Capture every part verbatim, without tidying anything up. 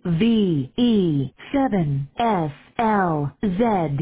V E seven S L Z.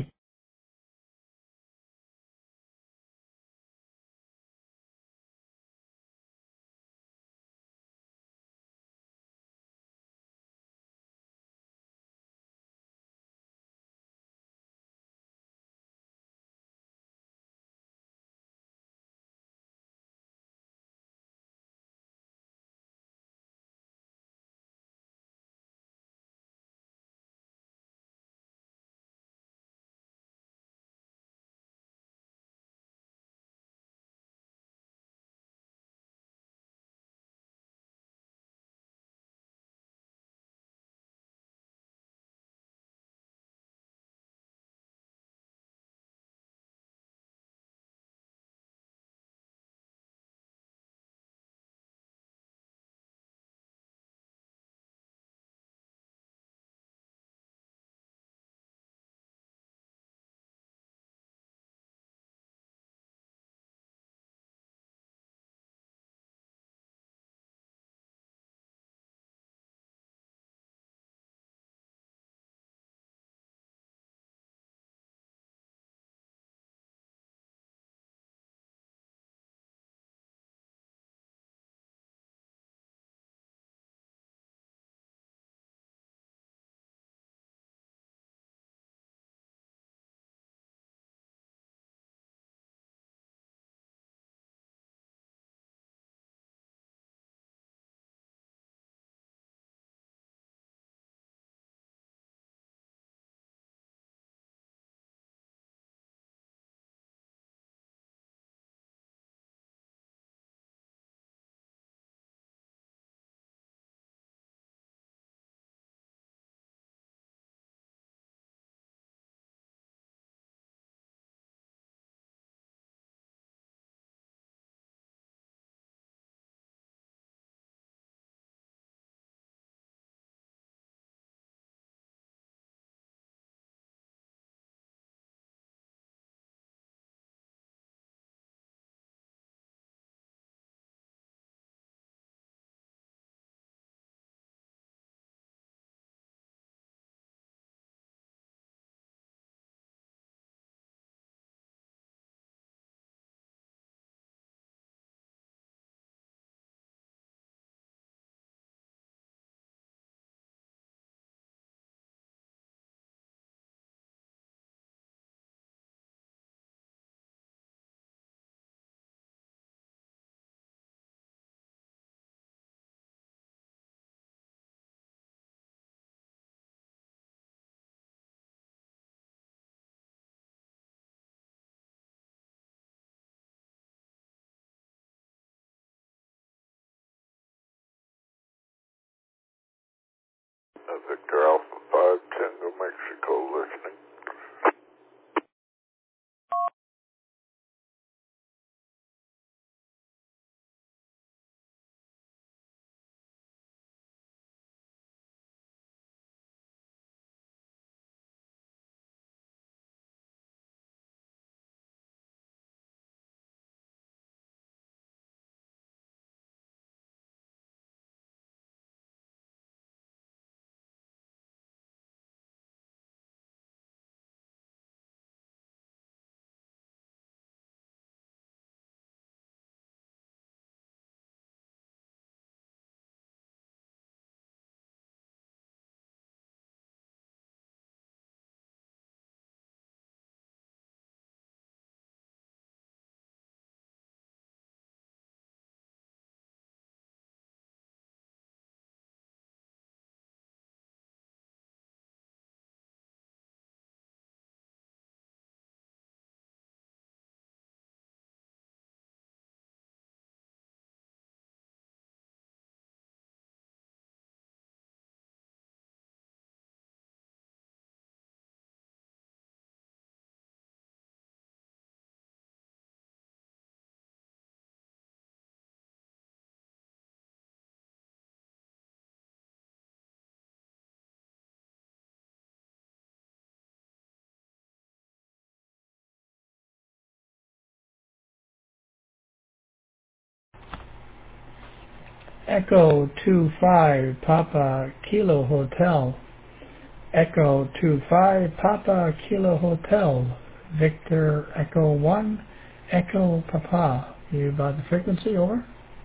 Echo two five Papa Kilo Hotel. Echo two five Papa Kilo Hotel. Victor Echo one Echo Papa. You about the frequency, over?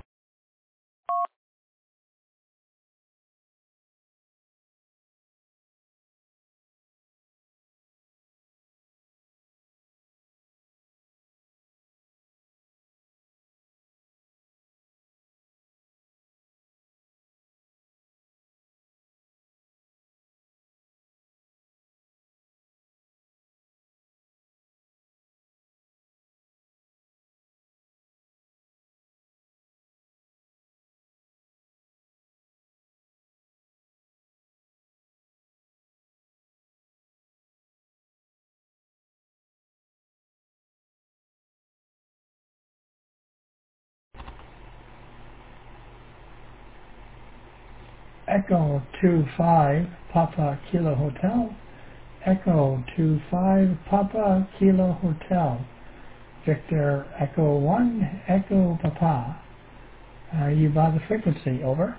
Echo two five Papa Kilo Hotel. Echo two five Papa Kilo Hotel. Victor Echo one Echo Papa. Uh, you about the frequency, over?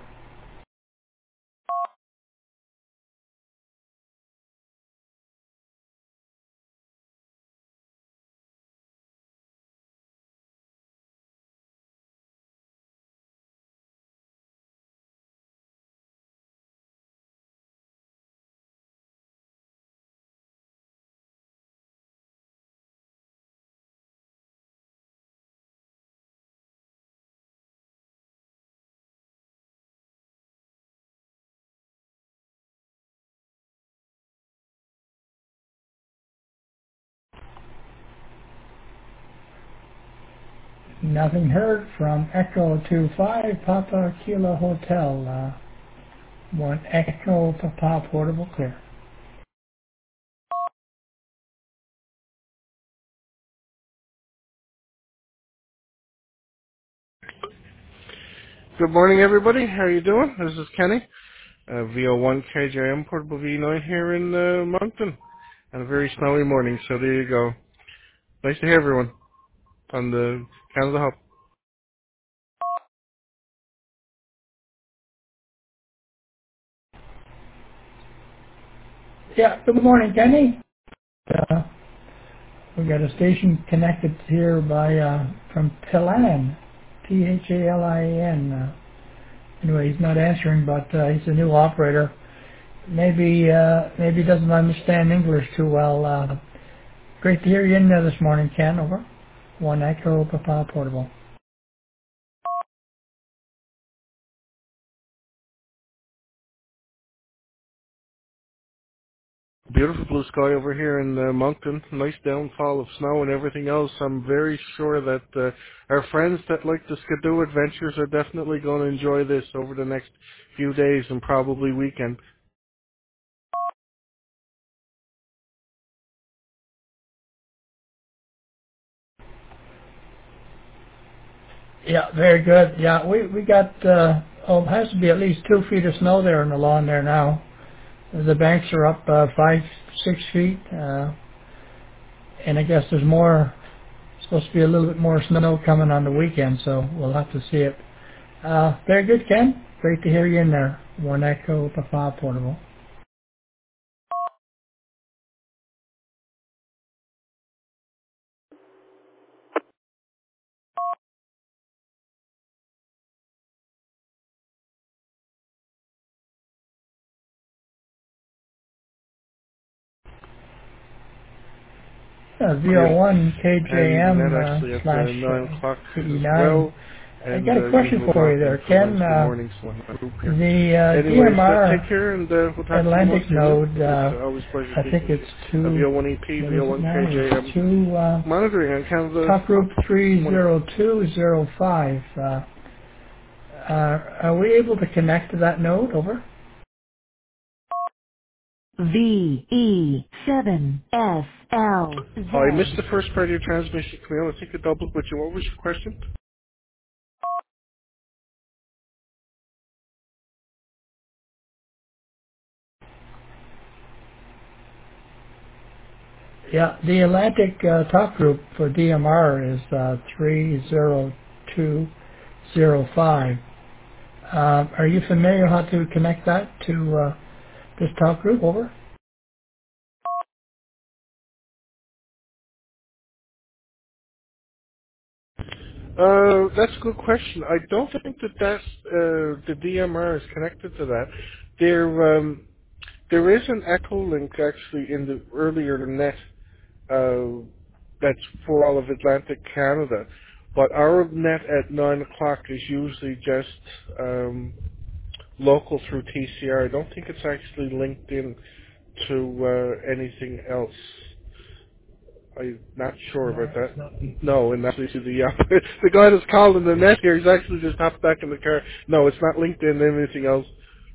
Nothing heard from Echo two five Papa Kilo Hotel. Uh, one Echo Papa portable clear. Good morning, everybody. How are you doing? This is Kenny, uh, V O one K J M Portable V nine here in uh, Moncton. And a very snowy morning, so there you go. Nice to hear everyone on the Canada Hub. Yeah, good morning, Kenny. Uh, we got a station connected here by uh, from Pilan, P H A L I A N. Uh, anyway, he's not answering, but uh, he's a new operator. Maybe uh, maybe he doesn't understand English too well. Uh, great to hear you in there this morning, Ken. Over. One Echo Papa portable. Beautiful blue sky over here in uh, Moncton. Nice downfall of snow and everything else. I'm very sure that uh, our friends that like the Skidoo adventures are definitely going to enjoy this over the next few days and probably weekend. Yeah, very good. Yeah, we we got uh, oh, it has to be at least two feet of snow there on the lawn there now. The banks are up uh, five, six feet, uh, and I guess there's more. Supposed to be a little bit more snow coming on the weekend, so we'll have to see it. Uh, very good, Ken. Great to hear you in there. One Echo Papa portable. Uh, Here. V O one And we met K J M uh, actually at uh, slash nine o'clock C E as nine. well. I And got a uh, question usual for you drop in there, for Ken. Wednesday Uh, morning, so I'm a group here. the uh, Anyways, uh, take D M R care and uh, we'll talk to you more Atlantic soon. node, It's uh, uh, always a pleasure I think speaking to it's you. Uh, two, V O one E P, what is it V O one now? It's K J M, two, uh, monitoring on Canada top Hub. group Good morning. three zero two zero five. Uh, uh, are we able to connect to that node? Over. V E seven S L Oh, I missed Z. the first part of your transmission, Camille. I think I doubled with you. What was your question? Yeah, the Atlantic uh, top group for D M R is uh, three zero two zero five. Uh, are you familiar how to connect that to uh, this talk group? Over. Uh, that's a good question. I don't think that that's, uh, the D M R is connected to that. There, um, there is an echo link actually in the earlier net, uh, that's for all of Atlantic Canada. But our net at nine o'clock is usually just, um, local through T C R. I don't think it's actually linked in to, uh, anything else. I'm not sure No, about it's that. not. No, and actually to the uh, the guy that's called in the net here, he's actually just hopped back in the car. No, it's not LinkedIn or anything else.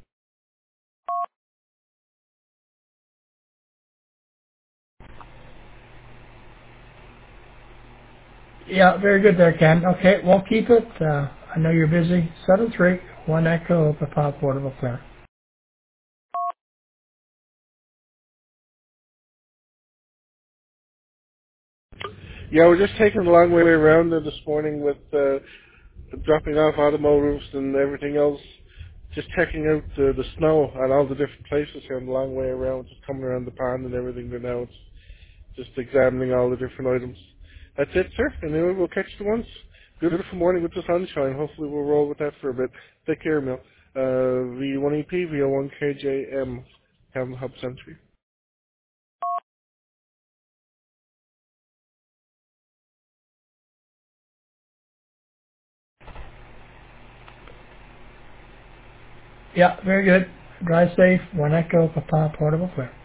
Yeah, very good there, Ken. Okay, we'll keep it. Uh, I know you're busy. Seven three one Echo Papa Portable Clear. Yeah, we're just taking the long way around there this morning with uh, dropping off automotives and everything else. Just checking out the, the snow on all the different places here on the long way around, just coming around the pond and everything there now. It's just examining all the different items. That's it, sir. Anyway, we'll catch you once. Beautiful morning with the sunshine. Hopefully we'll roll with that for a bit. Take care, Mil. Uh, V one E P, V one K J M, Calvin Hub Century. Yeah, very good. Drive safe. One Echo Papa Portable Clear.